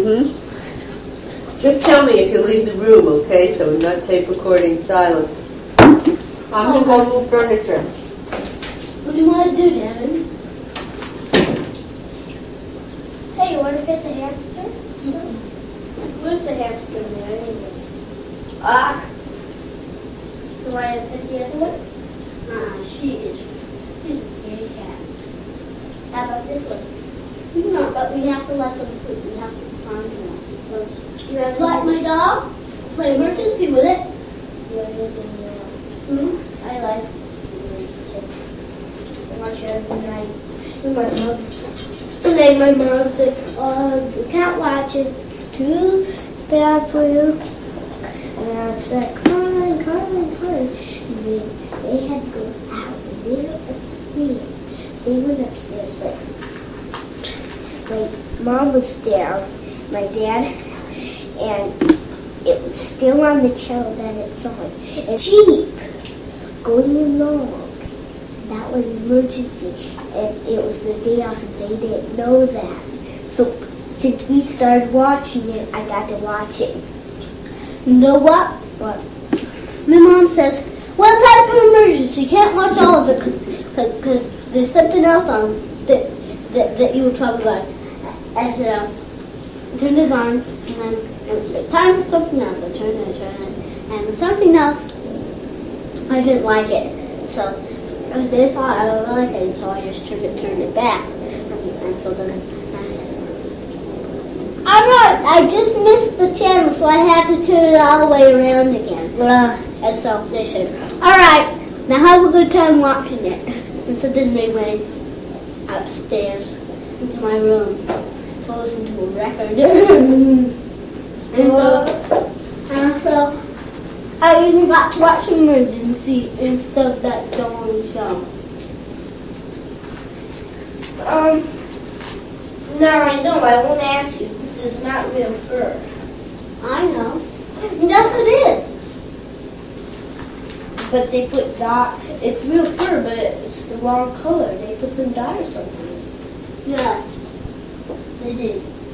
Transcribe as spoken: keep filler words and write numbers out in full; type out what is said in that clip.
Mm-hmm. Just tell me if you leave the room, okay? So we're not tape recording silence. I'm going to go move furniture. What do you want to do, Devin? Hey, you want to pet the hamster? Mm-hmm. Where's the hamster in there anyways? Ah. You want to pet the other one? Uh-uh, she is. She's a scaredy cat. How about this one? No, but we have to let them sleep. We have to calm them down. You guys like my dog? Play emergency with it. Mm-hmm. I like it. I watch it every night. And my mom, and then my mom says, "Oh, you can't watch it. It's too bad for you." And I said, "Crying, crying, crying." And they, they had to go out. And they were upstairs. They went upstairs, but my mom was down, my dad, and it was still on the channel that it's on. And sheep going along. That was emergency. And it was the day off and they didn't know that. So since we started watching it, I got to watch it. You know what? What? My mom says, well, time for emergency. You can't watch all of it because there's something else on that, that, that you would probably like. And uh, turned it on, and then it was like, time for something else. I turned it, I turned it, and with something else, I didn't like it. So they thought I would like it, so I just turned it, turned it back. And, and so then I said, all right, I just missed the channel, so I had to turn it all the way around again. Blah. And so they said, all right, now have a good time watching it. And so then they went upstairs into my room to listen to a record. And so, and so I even got to watch Emergency instead of that Dawn show. Um, now I know, I won't ask you. This is not real fur. I know. Yes, it is. But they put dye. It's real fur, but it's the wrong color. They put some dye or something. Yeah, they did.